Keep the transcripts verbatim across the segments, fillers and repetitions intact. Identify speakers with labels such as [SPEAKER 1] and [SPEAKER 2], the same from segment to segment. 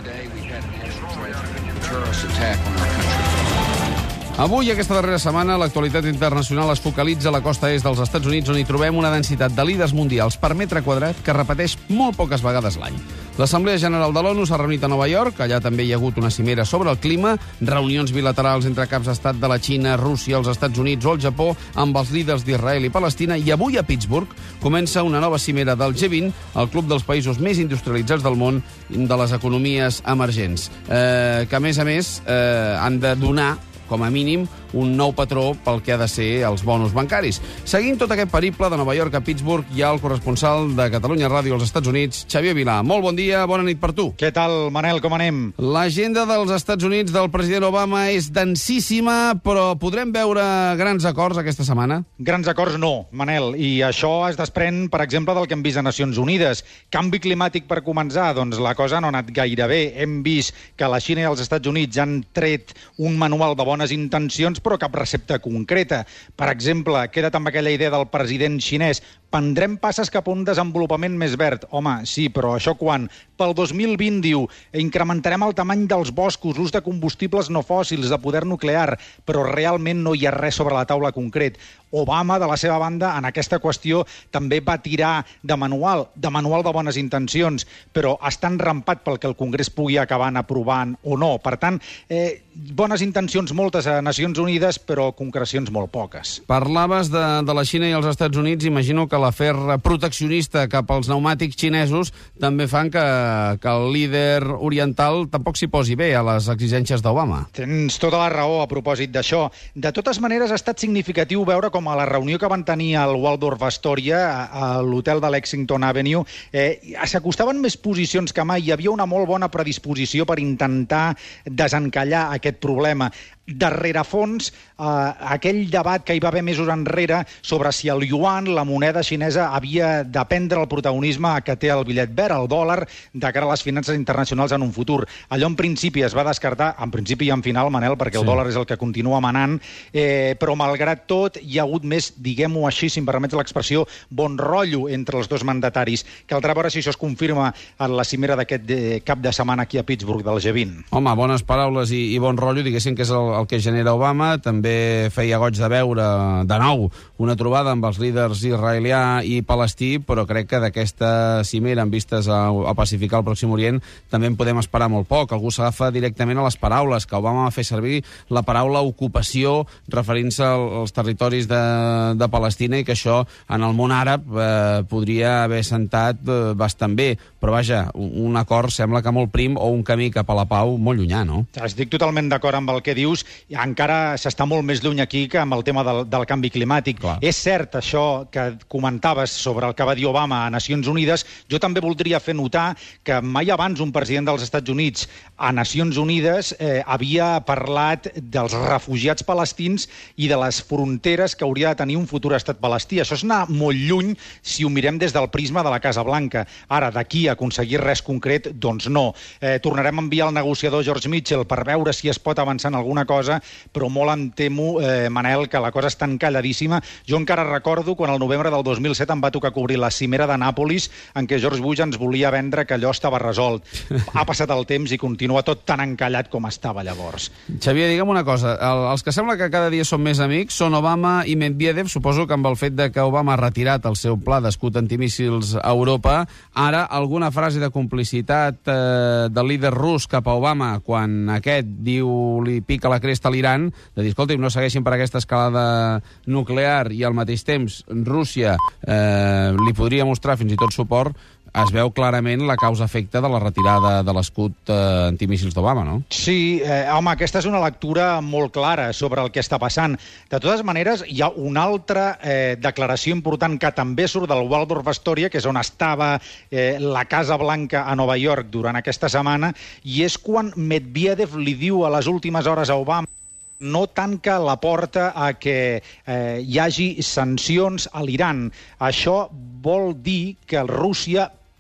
[SPEAKER 1] Avui, aquesta darrera setmana, l'actualitat internacional es focalitza a la costa est dels Estats Units, on hi trobem una densitat de líders mundials per metre quadrat que repeteix molt poques vegades l'any. L'Assemblea General de l'ONU s'ha reunit a Nova York, allà també hi ha hagut una cimera sobre el clima, reunions bilaterals entre caps d'estat de la Xina, Rússia, els Estats Units o el Japó, amb els líders d'Israel i Palestina, i avui a Pittsburgh comença una nova cimera del G vint, el club dels països més industrialitzats del món de les economies emergents, eh, que, a més a més, eh, han de donar com a mínim, un nou patró pel que ha de ser els bonus bancaris. Seguint tot aquest periple de Nova York a Pittsburgh, hi ha el corresponsal de Catalunya Ràdio als Estats Units, Xavier Vilà. Molt bon dia, bona nit per tu.
[SPEAKER 2] Què tal, Manel, com anem?
[SPEAKER 1] L'agenda dels Estats Units del president Obama és densíssima, però podrem veure grans acords aquesta setmana?
[SPEAKER 2] Grans acords no, Manel, i això es desprèn, per exemple, del que hem vist a Nacions Unides. Canvi climàtic per començar, doncs la cosa no ha anat gaire bé. Hem vist que la Xina i els Estats Units han tret un manual de bones intencions, però cap recepta concreta. Per exemple, queda't amb aquella idea del president xinès: prendrem passes cap a un desenvolupament més verd. Home, sí, però això quan? Pel dos mil vint, diu, incrementarem el tamany dels boscos, l'ús de combustibles no fòssils, de poder nuclear, però realment no hi ha res sobre la taula concret. Obama, de la seva banda, en aquesta qüestió també va tirar de manual, de manual de bones intencions, però està enrampat pel que el Congrés pugui acabar aprovant o no. Per tant, eh, bones intencions moltes a Nacions Unides, però concrecions molt poques.
[SPEAKER 1] Parlaves de, de la Xina i els Estats Units. Imagino que l'afer proteccionista cap als pneumàtics xinesos també fan que, que el líder oriental tampoc s'hi posi bé a les exigències d'Obama.
[SPEAKER 2] Tens tota la raó a propòsit d'això. De totes maneres, ha estat significatiu veure com a la reunió que van tenir al Waldorf Astoria, a, a l'hotel de Lexington Avenue, eh, s'acostaven més posicions que mai. Hi havia una molt bona predisposició per intentar desencallar aquest problema. De rerefons, eh, aquell debat que hi va haver mesos enrere sobre si el yuan, la moneda xinesa, havia de prendre el protagonisme que té el bitllet verd, el dòlar, de cara a les finances internacionals en un futur. Allò en principi es va descartar, en principi i en final, Manel, perquè el sí. dòlar és el que continua manant, eh, però malgrat tot hi ha hagut més, diguem-ho així, si em permets l'expressió, bon rotllo entre els dos mandataris. Caldrà veure si això es confirma en la cimera d'aquest de, cap de setmana aquí a Pittsburgh del G vint.
[SPEAKER 1] Home, bones paraules i, i bon rotllo, diguéssim que és el el que genera Obama. També feia goig de veure de nou una trobada amb els líders israelià i palestí, però crec que d'aquesta cimera en vistes a, a pacificar el Pròxim Orient també en podem esperar molt poc. Algú s'agafa directament a les paraules, que Obama va fer servir la paraula ocupació referint-se als territoris de, de Palestina, i que això en el món àrab eh, podria haver sentat eh, bastant bé, però vaja, un, un acord sembla que molt prim, o un camí cap a la pau molt llunyà, no?
[SPEAKER 2] Estic totalment d'acord amb el que dius. Encara s'està molt més lluny aquí que amb el tema del, del canvi climàtic. Clar. És cert això que comentaves sobre el que va dir Obama a Nacions Unides. Jo també voldria fer notar que mai abans un president dels Estats Units a Nacions Unides eh, havia parlat dels refugiats palestins i de les fronteres que hauria de tenir un futur estat palestí. Això és anar molt lluny si ho mirem des del prisma de la Casa Blanca. Ara, d'aquí a aconseguir res concret, doncs no. Eh, tornarem a enviar el negociador George Mitchell per veure si es pot avançar en alguna cosa, però molt em temo, eh, Manel, que la cosa està encalladíssima. Jo encara recordo quan el novembre del dos mil set em va tocar cobrir la cimera de Nàpolis, en què George Bush ens volia vendre que allò estava resolt. Ha passat el temps i continua tot tan encallat com estava llavors.
[SPEAKER 1] Xavier, digue'm una cosa. El, els que sembla que cada dia són més amics són Obama i Medvedev. Suposo que amb el fet de que Obama ha retirat el seu pla d'escut antimíssils a Europa, ara alguna frase de complicitat eh, del líder rus cap a Obama quan aquest diu, li pica la cresta a l'Iran, de dir, escolta, no segueixin per aquesta escalada nuclear, i al mateix temps Rússia eh, li podria mostrar fins i tot suport, es veu clarament la causa-efecte de la retirada de l'escut eh, antimíssils d'Obama, no?
[SPEAKER 2] Sí, eh, home, aquesta és una lectura molt clara sobre el que està passant. De totes maneres, hi ha una altra eh, declaració important que també surt del Waldorf Astoria, que és on estava eh, la Casa Blanca a Nova York durant aquesta setmana, i és quan Medvedev li diu a les últimes hores a Obama no tanca la porta a que eh, hi hagi sancions a l'Iran. Això vol dir que Rússia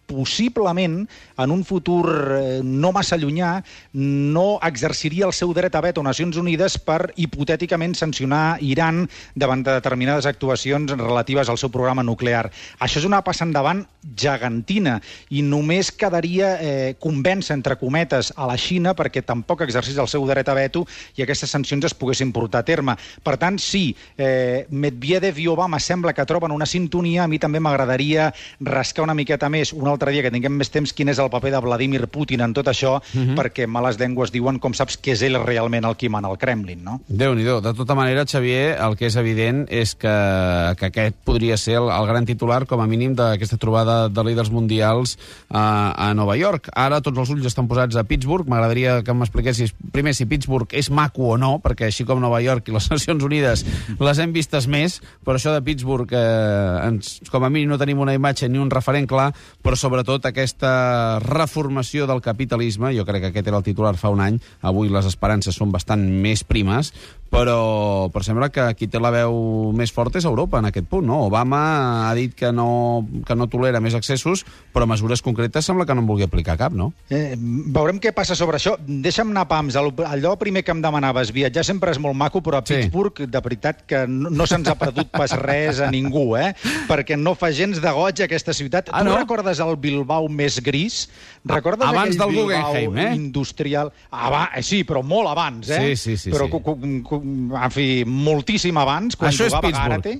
[SPEAKER 2] possiblement, en un futur eh, no massa llunyà, no exerciria el seu dret a veto a Nacions Unides per, hipotèticament, sancionar Iran davant de determinades actuacions relatives al seu programa nuclear. Això és una passa endavant gegantina i només quedaria eh, convèncer, entre cometes, a la Xina perquè tampoc exercís el seu dret a veto i aquestes sancions es poguessin portar a terme. Per tant, sí, eh, Medvedev i Obama sembla que troben una sintonia. A mi també m'agradaria rascar una miqueta més, un altre dia que tinguem més temps, quin és el paper de Vladimir Putin en tot això, uh-huh. perquè males llengües diuen, com saps, que és ell realment el qui mana al Kremlin, no?
[SPEAKER 1] Déu-n'hi-do. De tota manera, Xavier, el que és evident és que, que aquest podria ser el, el gran titular, com a mínim, d'aquesta trobada de líders mundials a, a Nova York. Ara tots els ulls estan posats a Pittsburgh. M'agradaria que m'expliquessis primer si Pittsburgh és maco o no, perquè així com Nova York i les Nacions Unides les hem vistes més, però això de Pittsburgh, eh, ens, com a mínim no tenim una imatge ni un referent clar, però sobretot aquesta reformació del capitalisme, jo crec que aquest era el titular fa un any, avui les esperances són bastant més primes, però, però sembla que qui té la veu més forta és Europa en aquest punt, no? Obama ha dit que no, que no tolera més excessos, però mesures concretes sembla que no en vulgui aplicar cap, no?
[SPEAKER 2] Eh, veurem què passa sobre això. Deixa'm anar pams. Allò primer que em demanaves, viatjar sempre és molt maco, però a Pittsburgh, sí. de veritat que no, no se'ns ha perdut pas res a ningú, eh? Perquè no fa gens de goig aquesta ciutat.
[SPEAKER 1] Ah,
[SPEAKER 2] tu
[SPEAKER 1] no?
[SPEAKER 2] recordes el Bilbao més gris? Recordes
[SPEAKER 1] abans
[SPEAKER 2] aquell
[SPEAKER 1] del
[SPEAKER 2] Bilbao
[SPEAKER 1] Guggenheim, eh?
[SPEAKER 2] industrial? Aba sí, però molt abans, eh?
[SPEAKER 1] Sí, sí, sí.
[SPEAKER 2] Però,
[SPEAKER 1] sí.
[SPEAKER 2] en fi, moltíssim abans, quan
[SPEAKER 1] això
[SPEAKER 2] jugava
[SPEAKER 1] és
[SPEAKER 2] Gárate.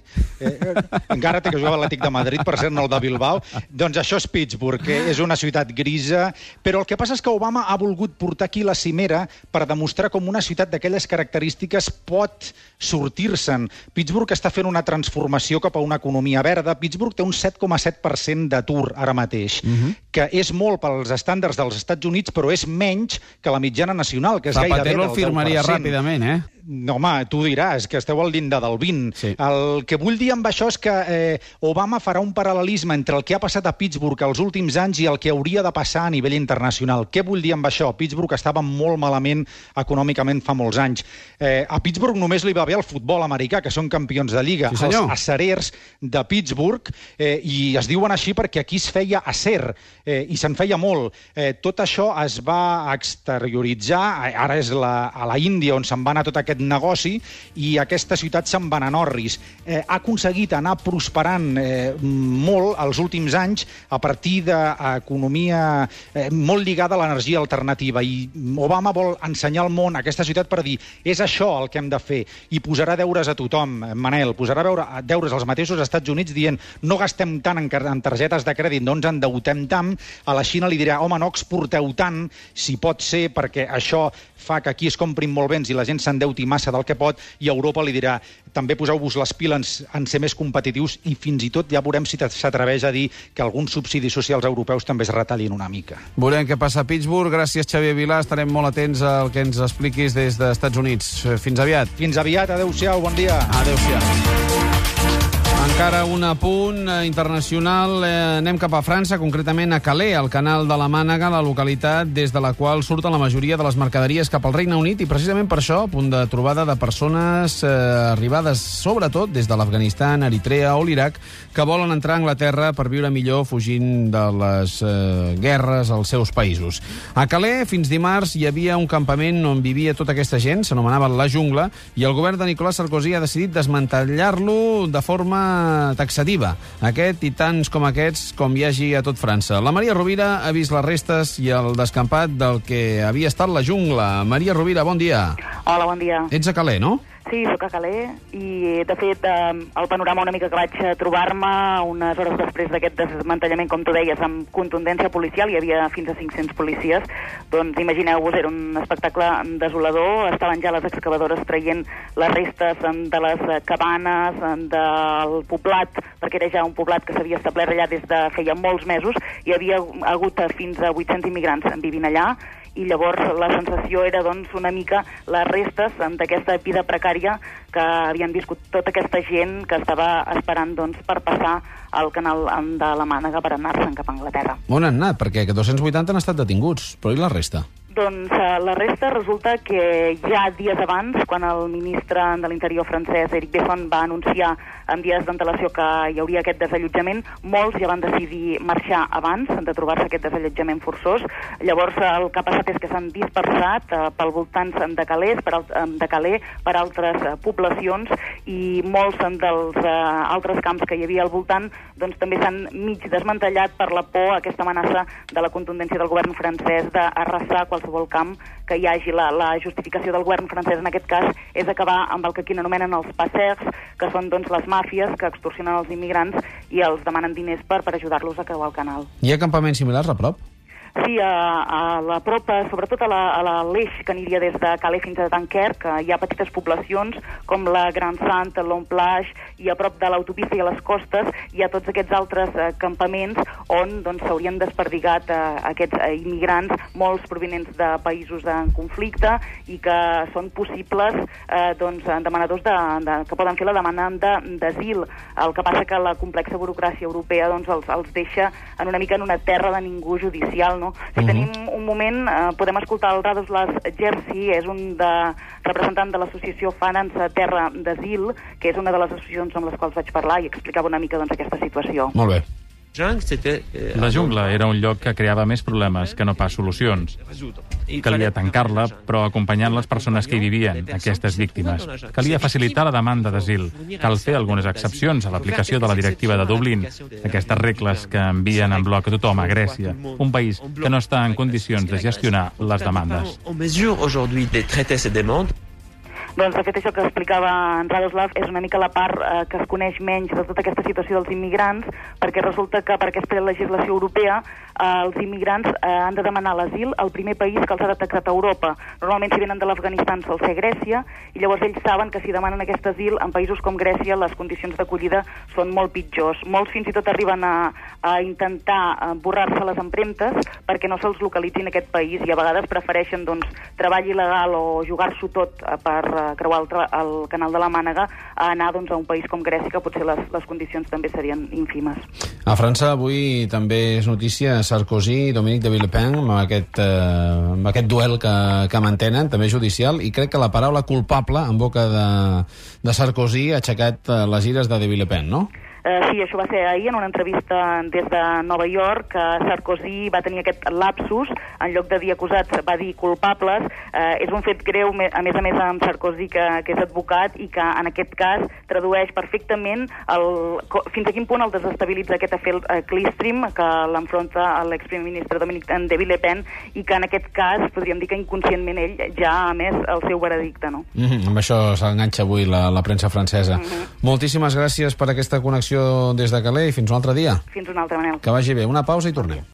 [SPEAKER 2] Eh, Gárate, que jugava a l'Atlètic de Madrid, per cert, no el de Bilbao. Doncs això és Pittsburgh, que és una ciutat grisa, però el que passa és que Obama ha volgut portar aquí la cimera per demostrar com una ciutat d'aquelles característiques pot sortir-se'n. Pittsburgh està fent una transformació cap a una economia verda. Pittsburgh té un set coma set per cent d'atur ara mateix, uh-huh. que és molt pels estàndards dels Estats Units, però és menys que la mitjana nacional, que és
[SPEAKER 1] Zapatero
[SPEAKER 2] gairebé del deu per cent.
[SPEAKER 1] el firmaria ràpidament, eh?
[SPEAKER 2] No, home, tu diràs que esteu al llindar del vint.
[SPEAKER 1] Sí.
[SPEAKER 2] El que vull dir amb això és que eh, Obama farà un paral·lelisme entre el que ha passat a Pittsburgh els últims anys i el que hauria de passar a nivell internacional. Què vull dir amb això? Pittsburgh estava molt malament econòmicament fa molts anys. Eh, a Pittsburgh només li va bé el futbol americà, que són campions de lliga.
[SPEAKER 1] Sí,
[SPEAKER 2] els acerers de Pittsburgh, eh, i es diuen així perquè aquí es feia acer, eh, i se'n feia molt. Eh, tot això es va exterioritzar, ara és la, a la Índia on se'n va anar tot aquest negoci, i aquesta ciutat se'n va anar a Norris. Eh, ha aconseguit anar prosperant eh, molt els últims anys a partir d'economia eh, molt lligada a l'energia alternativa, i Obama vol ensenyar al món aquesta ciutat per dir, és això el que hem de fer, i posarà deures a tothom, Manel, posarà veure, deures als mateixos Estats Units dient, no gastem tant en, en targetes de crèdit, no ens endeutem tant. A la Xina li dirà, home, no exporteu tant, si pot ser, perquè això fa que aquí es comprin molt béns i la gent s'endeuti massa del que pot, i Europa li dirà, també poseu-vos les piles en ser més competitius, i fins i tot ja veurem si s'atreveix a dir que alguns subsidis socials europeus també es retallin una mica.
[SPEAKER 1] Veurem què passa a Pittsburgh. Gràcies, Xavier Vilà. Estarem molt atents al que ens expliquis des dels Estats Units. Fins aviat.
[SPEAKER 2] Fins aviat. Adéu-siau. Bon dia.
[SPEAKER 1] Adéu-siau. Encara un apunt internacional. Eh, anem cap a França, concretament a Calais, al canal de la Mànega, la localitat des de la qual surten la majoria de les mercaderies cap al Regne Unit, i precisament per això, a punt de trobada de persones eh, arribades sobretot des de l'Afganistan, Eritrea o l'Iraq, que volen entrar a Anglaterra per viure millor fugint de les eh, guerres als seus països. A Calais, fins dimarts, hi havia un campament on vivia tota aquesta gent, s'anomenava La Jungla, i el govern de Nicolas Sarkozy ha decidit desmantellar-lo de forma taxativa. Aquest i tants com aquests com hi hagi a tot França. La Maria Rovira ha vist les restes i el descampat del que havia estat La Jungla. Maria Rovira, bon dia.
[SPEAKER 3] Hola, bon dia.
[SPEAKER 1] Ets a Calais, no?
[SPEAKER 3] Sí, soc a Calais, i de fet eh, el panorama una mica que vaig trobar-me unes hores després d'aquest desmantellament, com tu deies, amb contundència policial, hi havia fins a cinc-cents policies, doncs imagineu-vos, era un espectacle desolador, estaven ja les excavadores traient les restes de les cabanes, del poblat, perquè era ja un poblat que s'havia establert allà des de feia molts mesos, hi havia hagut fins a vuit-cents immigrants vivint allà, i llavors la sensació era doncs una mica les restes d'aquesta vida precària que havien viscut tota aquesta gent que estava esperant doncs per passar al canal de la Mànega per anar-se'n cap a Anglaterra.
[SPEAKER 1] On han anat? Perquè dos-cents vuitanta han estat detinguts, però i la resta?
[SPEAKER 3] Doncs uh, la resta resulta que ja dies abans, quan el ministre de l'Interior francès, Éric Besson, va anunciar amb dies d'antelació que hi hauria aquest desallotjament, molts ja van decidir marxar abans de trobar-se aquest desallotjament forçós. Llavors el que ha passat és que s'han dispersat uh, pel voltants de Calais, per, al, de Calais, per altres uh, poblacions, i molts dels uh, altres camps que hi havia al voltant doncs, també s'han mig desmantellat per la por a aquesta amenaça de la contundència del govern francès d'arrasar qualsevol camp que hi hagi. La, la justificació del govern francès en aquest cas és acabar amb el que aquí anomenen els passers, que són doncs, les màfies que extorsionen els immigrants i els demanen diners per, per ajudar-los a creuar el canal.
[SPEAKER 1] Hi ha campaments similars a prop?
[SPEAKER 3] Sí, a, a la prop, sobretot a l'eix que aniria des de Calais fins a Dunkerque, hi ha petites poblacions com la Grand Sainte, l'Omplage, i a prop de l'autopista i a les costes hi ha tots aquests altres eh, campaments on doncs, s'haurien desperdigat eh, aquests eh, immigrants, molts provinents de països en conflicte i que són possibles eh, doncs, demanadors de, de, que poden fer la demanda d'asil. El que passa que la complexa burocràcia europea doncs, els, els deixa en una mica en una terra de ningú judicial, no? Si uh-huh. tenim un moment, eh, podem escoltar el Radoslav Jerzy, és un de, representant de l'associació França Terra d'Asil, que és una de les associacions amb les quals vaig parlar i explicava una mica doncs, aquesta situació.
[SPEAKER 1] Molt bé.
[SPEAKER 4] La jungla era un lloc que creava més problemes que no pas solucions. Calia tancar-la, però acompanyant les persones que hi vivien, aquestes víctimes. Calia facilitar la demanda d'asil. Cal fer algunes excepcions a l'aplicació de la directiva de Dublín, aquestes regles que envien en bloc a tothom a Grècia, un país que no està en condicions de gestionar les demandes.
[SPEAKER 3] Doncs, de fet, això que explicava en Radoslav és una mica la part eh, que es coneix menys de tota aquesta situació dels immigrants, perquè resulta que per aquesta legislació europea eh, els immigrants eh, han de demanar l'asil al primer país que els ha detectat a Europa. Normalment, si venen de l'Afganistan, se'ls sé Grècia, i llavors ells saben que si demanen aquest asil en països com Grècia les condicions d'acollida són molt pitjors. Molts fins i tot arriben a, a intentar a borrar-se les empremtes perquè no se'ls localitzi en aquest país i a vegades prefereixen doncs, treball il·legal o jugar-s'ho tot eh, per eh, creuar el, el canal de la Mànega a anar doncs, a un país com Grècia, que potser les, les condicions també serien ínfimes.
[SPEAKER 1] A França avui també és notícia Sarkozy i Dominique de Villepin amb aquest, eh, amb aquest duel que, que mantenen, també judicial, i crec que la paraula culpable en boca de, de Sarkozy ha aixecat les ires de de Villepin, no?
[SPEAKER 3] Uh, sí, això va ser ahir en una entrevista des de Nova York, que Sarkozy va tenir aquest lapsus, en lloc de dir acusats va dir culpables. Uh, és un fet greu, a més a més amb Sarkozy, que, que és advocat i que en aquest cas tradueix perfectament el, fins a quin punt el desestabilitza aquest afer uh, Clearstream, que l'enfronta a l'exprimer ministre Dominique de Villepin, i que en aquest cas podríem dir que inconscientment ell ja ha emès el seu veredicte, no?
[SPEAKER 1] Mm-hmm. Amb això s'enganxa avui la, la premsa francesa. Mm-hmm. Moltíssimes gràcies per aquesta connexió des de Calais i fins un altre dia.
[SPEAKER 3] Fins un altre, Manel.
[SPEAKER 1] Que vagi bé. Una pausa i tornem.